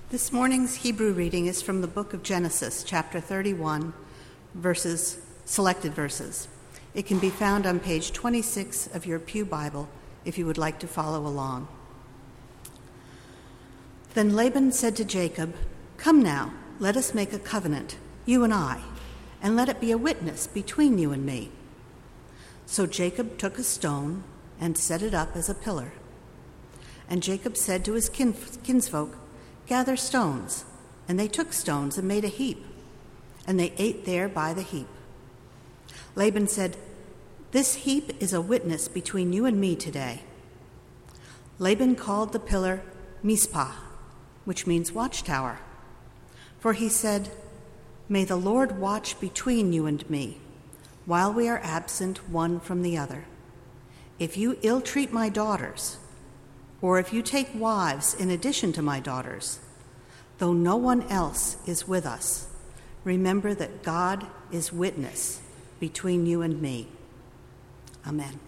This morning's Hebrew reading is from the book of Genesis, chapter 31, selected verses. It can be found on page 26 of your Pew Bible if you would like to follow along. Then Laban said to Jacob, "Come now, let us make a covenant, you and I, and let it be a witness between you and me." So Jacob took a stone and set it up as a pillar. And Jacob said to his kinsfolk, "Gather stones." And they took stones and made a heap, and they ate there by the heap. Laban said, "This heap is a witness between you and me today." Laban called the pillar Mizpah, which means watchtower. For he said, "May the Lord watch between you and me, while we are absent one from the other. If you ill-treat my daughters, or if you take wives in addition to my daughters, though no one else is with us, remember that God is witness between you and me." Amen.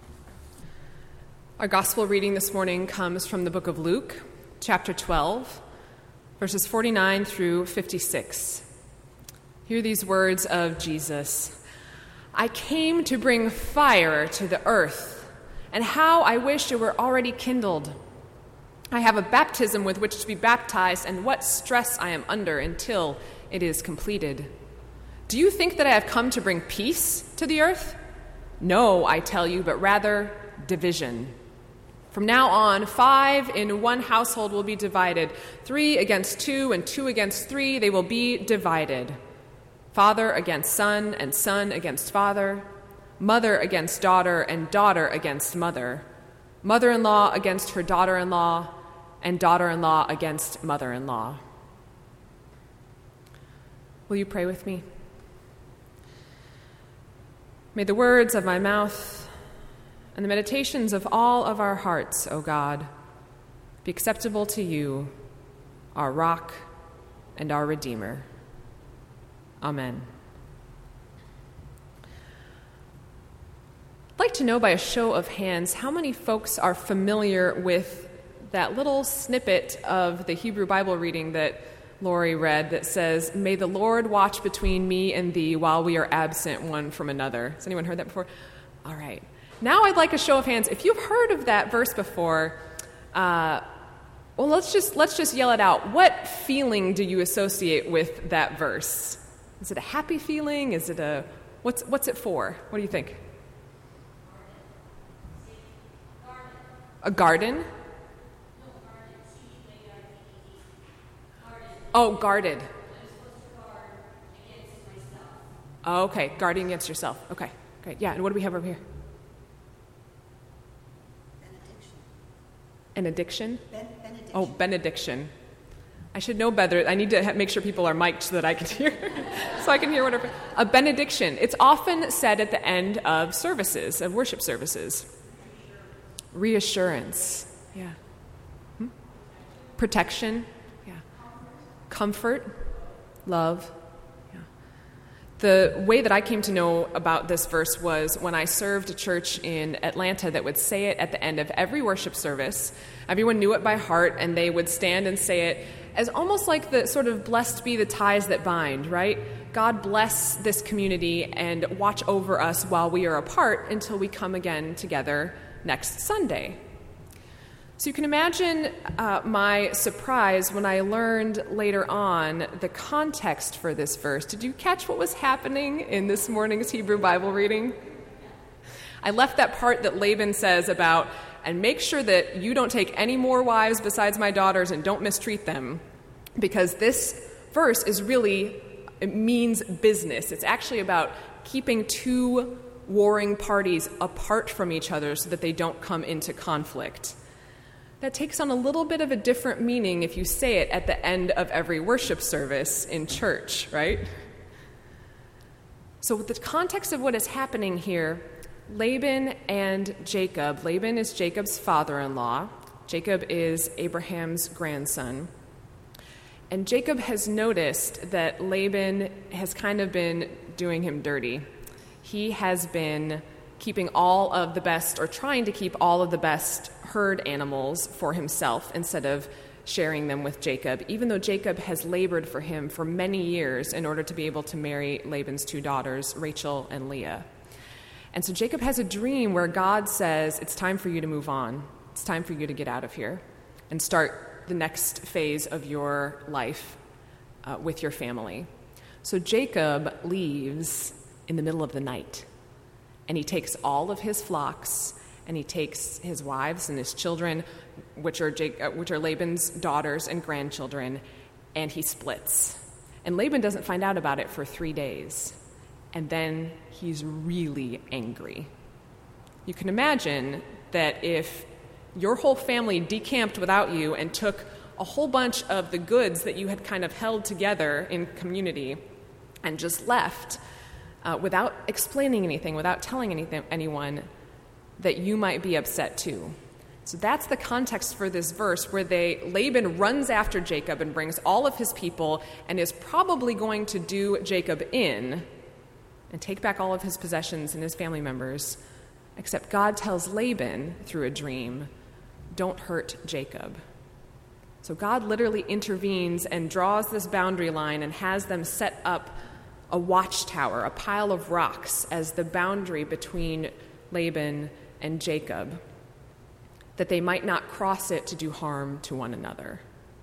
Our gospel reading this morning comes from the book of Luke, chapter 12, verses 49 through 56. Hear these words of Jesus. "I came to bring fire to the earth, and how I wish it were already kindled. I have a baptism with which to be baptized, and what stress I am under until it is completed. Do you think that I have come to bring peace to the earth? No, I tell you, but rather division. From now on, 5 in one household will be divided, 3 against 2, and 2 against 3, they will be divided. Father against son, and son against father, mother against daughter, and daughter against mother, mother-in-law against her daughter-in-law, and daughter-in-law against mother-in-law." Will you pray with me? May the words of my mouth and the meditations of all of our hearts, O God, be acceptable to you, our rock and our Redeemer. Amen. I'd like to know by a show of hands how many folks are familiar with that little snippet of the Hebrew Bible reading that Lori read that says, "May the Lord watch between me and thee while we are absent one from another." Has anyone heard that before? All right. Now I'd like a show of hands. If you've heard of that verse before, let's just yell it out. What feeling do you associate with that verse? Is it a happy feeling? Is it what's it for? What do you think? A garden? Oh, guarded. Oh, okay, guarding against yourself. Okay, great. Yeah, and what do we have over here? An addiction? Benediction. Oh, benediction. I should know better. I need to make sure people are mic'd so that I can hear, so I can hear whatever. A benediction. It's often said at the end of services, of worship services. Reassurance. Yeah. Protection. Yeah. Comfort. Love. Yeah. The way that I came to know about this verse was when I served a church in Atlanta that would say it at the end of every worship service. Everyone knew it by heart, and they would stand and say it as almost like the sort of blessed be the ties that bind, right? God bless this community and watch over us while we are apart until we come again together next Sunday. So you can imagine my surprise when I learned later on the context for this verse. Did you catch what was happening in this morning's Hebrew Bible reading? I left that part that Laban says about, "And make sure that you don't take any more wives besides my daughters and don't mistreat them," because this verse it means business. It's actually about keeping 2 warring parties apart from each other so that they don't come into conflict. That takes on a little bit of a different meaning if you say it at the end of every worship service in church, right? So with the context of what is happening here, Laban and Jacob. Laban is Jacob's father-in-law. Jacob is Abraham's grandson. And Jacob has noticed that Laban has kind of been doing him dirty. He has been keeping all of the best, or trying to keep all of the best herd animals for himself instead of sharing them with Jacob, even though Jacob has labored for him for many years in order to be able to marry Laban's 2 daughters, Rachel and Leah. And so Jacob has a dream where God says, it's time for you to move on. It's time for you to get out of here and start the next phase of your life with your family. So Jacob leaves in the middle of the night, and he takes all of his flocks, and he takes his wives and his children, which are Laban's daughters and grandchildren, and he splits. And Laban doesn't find out about it for 3 days, and then he's really angry. You can imagine that if your whole family decamped without you and took a whole bunch of the goods that you had kind of held together in community and just left without explaining anything, without telling anyone, that you might be upset too. So that's the context for this verse, where Laban runs after Jacob and brings all of his people and is probably going to do Jacob in and take back all of his possessions and his family members, except God tells Laban through a dream, don't hurt Jacob. So God literally intervenes and draws this boundary line and has them set up a watchtower, a pile of rocks, as the boundary between Laban and Jacob, that they might not cross it to do harm to one another.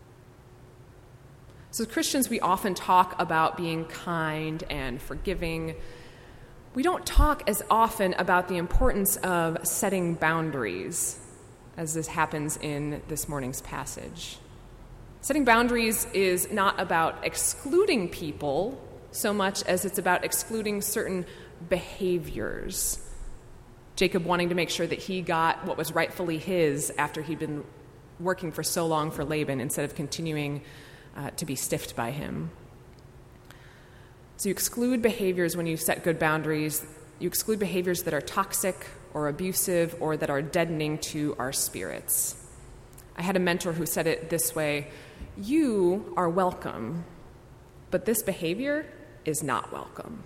So as Christians, we often talk about being kind and forgiving. We don't talk as often about the importance of setting boundaries, as this happens in this morning's passage. Setting boundaries is not about excluding people so much as it's about excluding certain behaviors. Jacob wanting to make sure that he got what was rightfully his after he'd been working for so long for Laban, instead of continuing to be stiffed by him. So you exclude behaviors when you set good boundaries. You exclude behaviors that are toxic or abusive or that are deadening to our spirits. I had a mentor who said it this way: you are welcome, but this behavior is not welcome.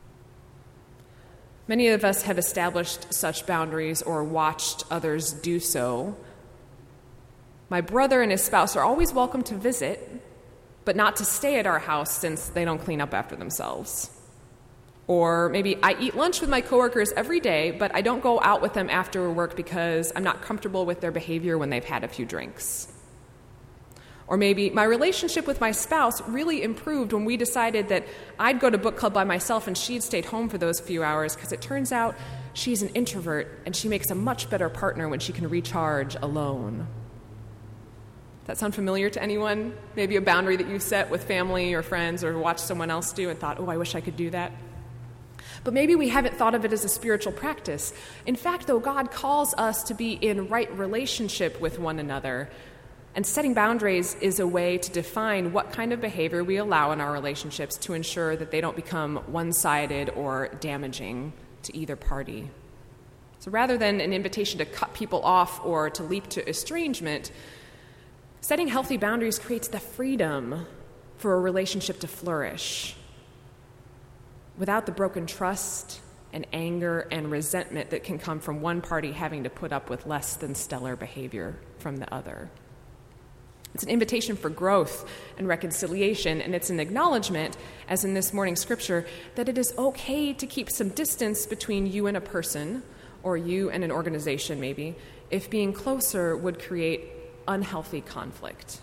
Many of us have established such boundaries or watched others do so. My brother and his spouse are always welcome to visit, but not to stay at our house since they don't clean up after themselves. Or maybe I eat lunch with my coworkers every day, but I don't go out with them after work because I'm not comfortable with their behavior when they've had a few drinks. Or maybe my relationship with my spouse really improved when we decided that I'd go to book club by myself and she'd stayed home for those few hours, because it turns out she's an introvert and she makes a much better partner when she can recharge alone. Does that sound familiar to anyone? Maybe a boundary that you set with family or friends or watched someone else do and thought, oh, I wish I could do that. But maybe we haven't thought of it as a spiritual practice. In fact, though, God calls us to be in right relationship with one another. And setting boundaries is a way to define what kind of behavior we allow in our relationships to ensure that they don't become one-sided or damaging to either party. So rather than an invitation to cut people off or to leap to estrangement, setting healthy boundaries creates the freedom for a relationship to flourish without the broken trust and anger and resentment that can come from one party having to put up with less than stellar behavior from the other. It's an invitation for growth and reconciliation, and it's an acknowledgement, as in this morning's scripture, that it is okay to keep some distance between you and a person, or you and an organization maybe, if being closer would create unhealthy conflict.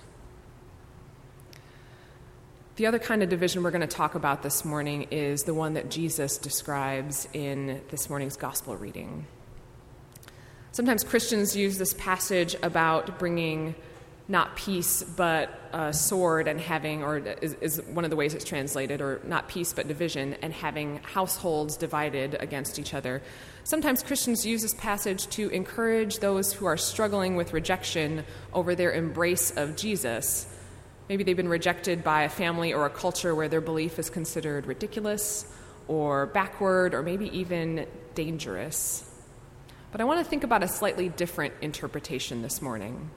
The other kind of division we're going to talk about this morning is the one that Jesus describes in this morning's gospel reading. Sometimes Christians use this passage about bringing not peace but a sword and having, or is one of the ways it's translated, or not peace but division, and having households divided against each other. Sometimes Christians use this passage to encourage those who are struggling with rejection over their embrace of Jesus. Maybe they've been rejected by a family or a culture where their belief is considered ridiculous or backward or maybe even dangerous. But I want to think about a slightly different interpretation this morning.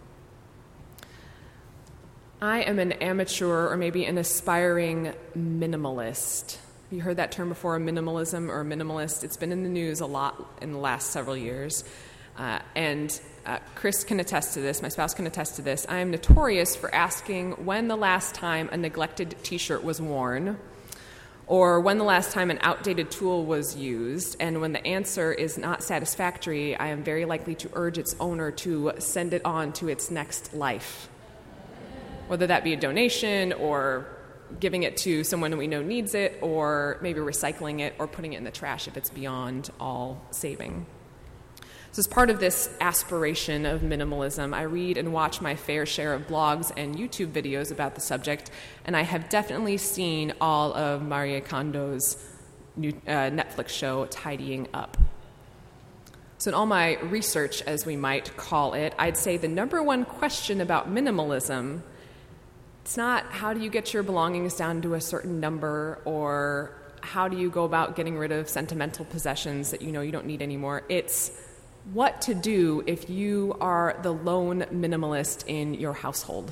I am an amateur or maybe an aspiring minimalist. Have you heard that term before, minimalism or minimalist? It's been in the news a lot in the last several years. And Chris can attest to this, my spouse can attest to this. I am notorious for asking when the last time a neglected t-shirt was worn, or when the last time an outdated tool was used, and when the answer is not satisfactory, I am very likely to urge its owner to send it on to its next life. Whether that be a donation, or giving it to someone we know needs it, or maybe recycling it, or putting it in the trash if it's beyond all saving. So as part of this aspiration of minimalism, I read and watch my fair share of blogs and YouTube videos about the subject, and I have definitely seen all of Marie Kondo's new Netflix show, Tidying Up. So in all my research, as we might call it, I'd say the number one question about minimalism, it's not how do you get your belongings down to a certain number, or how do you go about getting rid of sentimental possessions that you know you don't need anymore. It's what to do if you are the lone minimalist in your household.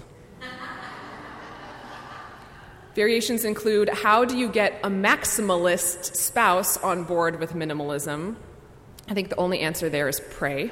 Variations include, how do you get a maximalist spouse on board with minimalism? I think the only answer there is pray.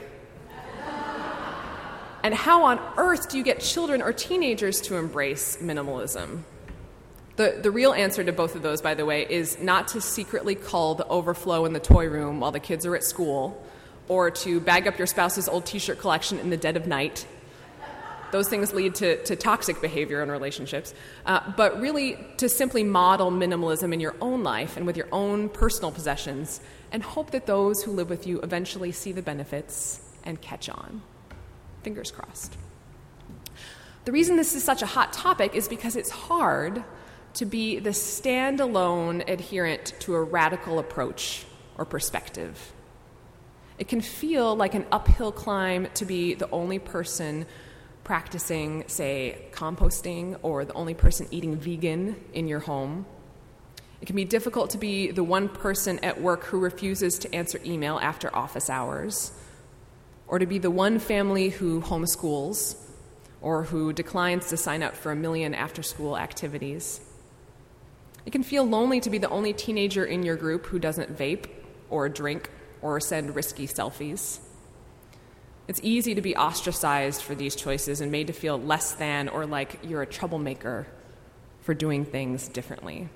And how on earth do you get children or teenagers to embrace minimalism? The real answer to both of those, by the way, is not to secretly cull the overflow in the toy room while the kids are at school, or to bag up your spouse's old t-shirt collection in the dead of night. Those things lead to toxic behavior in relationships. But really to simply model minimalism in your own life and with your own personal possessions, and hope that those who live with you eventually see the benefits and catch on. Fingers crossed. The reason this is such a hot topic is because it's hard to be the standalone adherent to a radical approach or perspective. It can feel like an uphill climb to be the only person practicing, say, composting, or the only person eating vegan in your home. It can be difficult to be the one person at work who refuses to answer email after office hours, or to be the one family who homeschools, or who declines to sign up for 1 million after-school activities. It can feel lonely to be the only teenager in your group who doesn't vape or drink or send risky selfies. It's easy to be ostracized for these choices and made to feel less than, or like you're a troublemaker for doing things differently.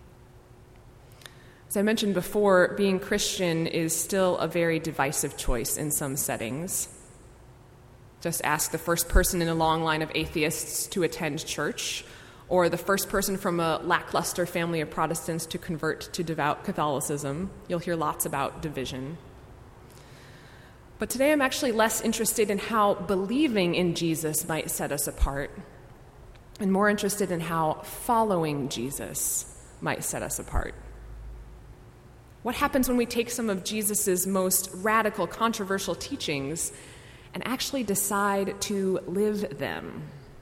As I mentioned before, being Christian is still a very divisive choice in some settings. Just ask the first person in a long line of atheists to attend church, or the first person from a lackluster family of Protestants to convert to devout Catholicism. You'll hear lots about division. But today I'm actually less interested in how believing in Jesus might set us apart, and more interested in how following Jesus might set us apart. What happens when we take some of Jesus' most radical, controversial teachings and actually decide to live them?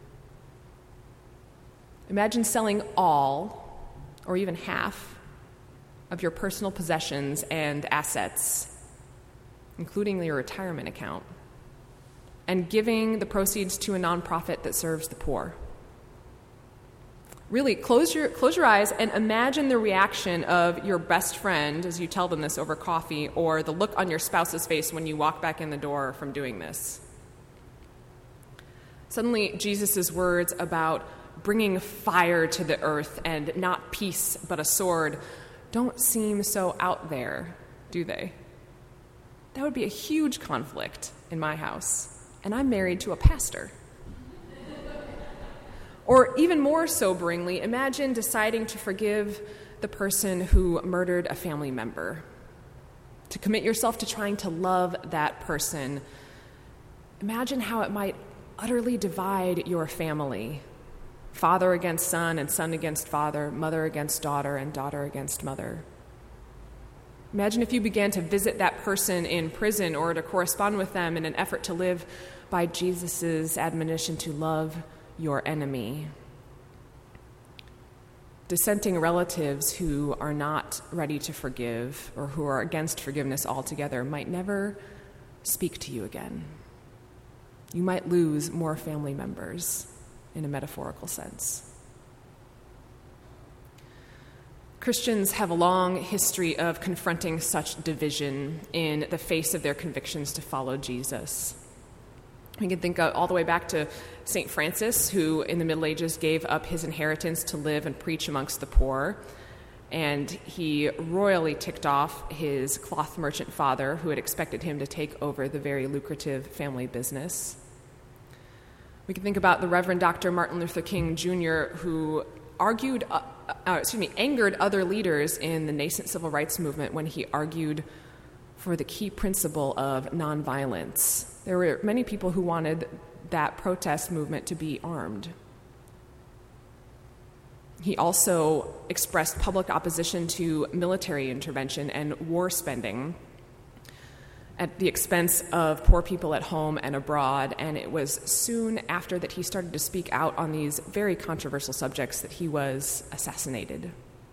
Imagine selling all, or even half, of your personal possessions and assets, including your retirement account, and giving the proceeds to a nonprofit that serves the poor. Really, close your eyes and imagine the reaction of your best friend as you tell them this over coffee, or the look on your spouse's face when you walk back in the door from doing this. Suddenly, Jesus' words about bringing fire to the earth and not peace but a sword don't seem so out there, do they? That would be a huge conflict in my house, and I'm married to a pastor. Or even more soberingly, imagine deciding to forgive the person who murdered a family member, to commit yourself to trying to love that person. Imagine how it might utterly divide your family. Father against son, and son against father, mother against daughter, and daughter against mother. Imagine if you began to visit that person in prison, or to correspond with them in an effort to live by Jesus' admonition to love your enemy. Dissenting relatives who are not ready to forgive, or who are against forgiveness altogether, might never speak to you again. You might lose more family members, in a metaphorical sense. Christians have a long history of confronting such division in the face of their convictions to follow Jesus. We can think all the way back to St. Francis, who in the Middle Ages gave up his inheritance to live and preach amongst the poor. And he royally ticked off his cloth merchant father, who had expected him to take over the very lucrative family business. We can think about the Reverend Dr. Martin Luther King Jr., who angered other leaders in the nascent civil rights movement when he argued for the key principle of nonviolence. There were many people who wanted that protest movement to be armed. He also expressed public opposition to military intervention and war spending at the expense of poor people at home and abroad, and it was soon after that he started to speak out on these very controversial subjects that he was assassinated.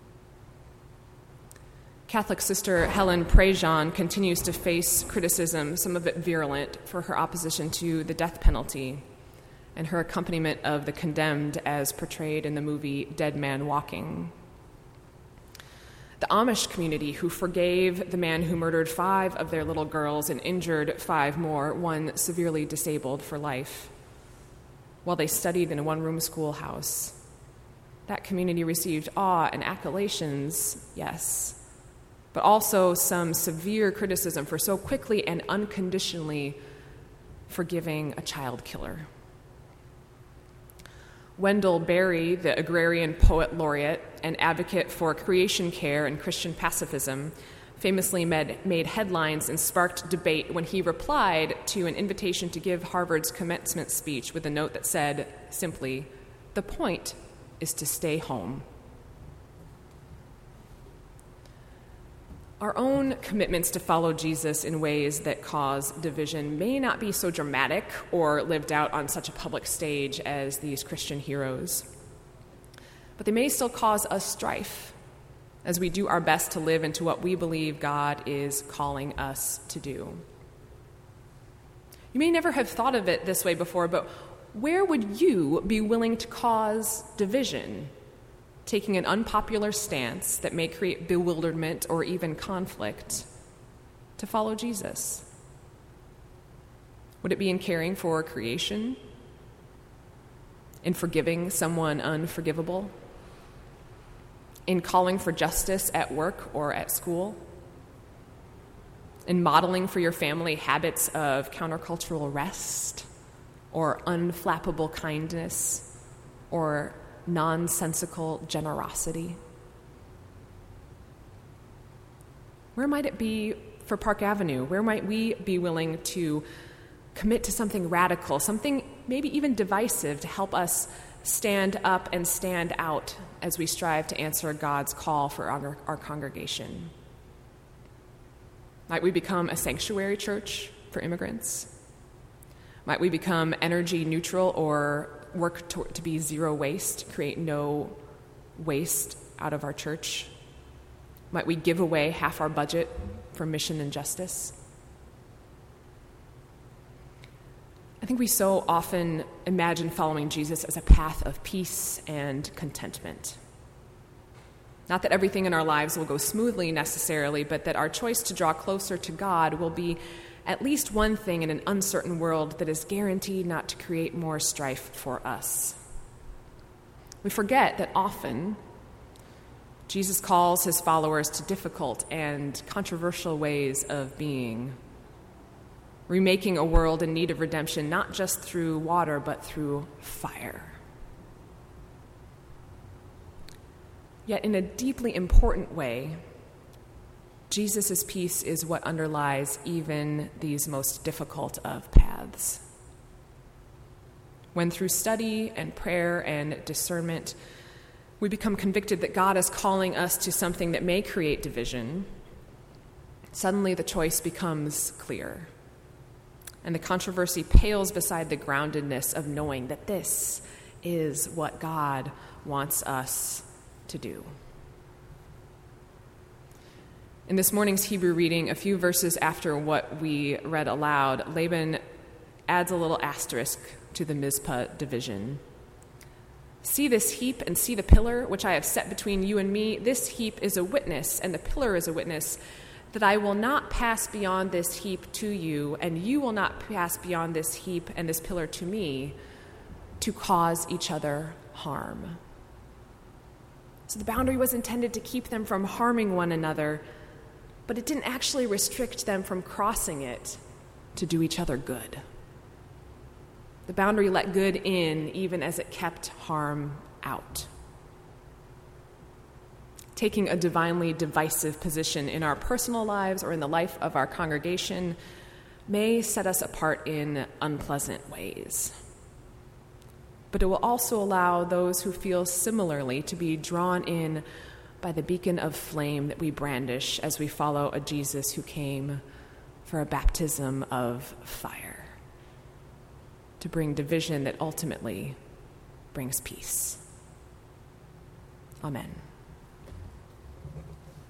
Catholic sister Helen Prejean continues to face criticism, some of it virulent, for her opposition to the death penalty and her accompaniment of the condemned as portrayed in the movie Dead Man Walking. The Amish community, who forgave the man who murdered 5 of their little girls and injured 5 more, one severely disabled for life, while they studied in a one-room schoolhouse. That community received awe and accolations, yes, but also some severe criticism for so quickly and unconditionally forgiving a child killer. Wendell Berry, the agrarian poet laureate and advocate for creation care and Christian pacifism, famously made headlines and sparked debate when he replied to an invitation to give Harvard's commencement speech with a note that said simply, "The point is to stay home." Our own commitments to follow Jesus in ways that cause division may not be so dramatic or lived out on such a public stage as these Christian heroes, but they may still cause us strife as we do our best to live into what we believe God is calling us to do. You may never have thought of it this way before, but where would you be willing to cause division, taking an unpopular stance that may create bewilderment or even conflict to follow Jesus? Would it be in caring for creation? In forgiving someone unforgivable? In calling for justice at work or at school? In modeling for your family habits of countercultural rest or unflappable kindness or nonsensical generosity? Where might it be for Park Avenue? Where might we be willing to commit to something radical, something maybe even divisive to help us stand up and stand out as we strive to answer God's call for our congregation? Might we become a sanctuary church for immigrants? Might we become energy neutral or work to be zero waste, create no waste out of our church? Might we give away half our budget for mission and justice? I think we so often imagine following Jesus as a path of peace and contentment. Not that everything in our lives will go smoothly necessarily, but that our choice to draw closer to God will be at least one thing in an uncertain world that is guaranteed not to create more strife for us. We forget that often Jesus calls his followers to difficult and controversial ways of being, remaking a world in need of redemption, not just through water, but through fire. Yet in a deeply important way, Jesus' peace is what underlies even these most difficult of paths. When through study and prayer and discernment, we become convicted that God is calling us to something that may create division, suddenly the choice becomes clear. And the controversy pales beside the groundedness of knowing that this is what God wants us to do. In this morning's Hebrew reading, a few verses after what we read aloud, Laban adds a little asterisk to the Mizpah division. See this heap and see the pillar which I have set between you and me. This heap is a witness, and the pillar is a witness, that I will not pass beyond this heap to you, and you will not pass beyond this heap and this pillar to me, to cause each other harm. So the boundary was intended to keep them from harming one another, but it didn't actually restrict them from crossing it to do each other good. The boundary let good in even as it kept harm out. Taking a divinely divisive position in our personal lives or in the life of our congregation may set us apart in unpleasant ways. But it will also allow those who feel similarly to be drawn in by the beacon of flame that we brandish as we follow a Jesus who came for a baptism of fire, to bring division that ultimately brings peace. Amen.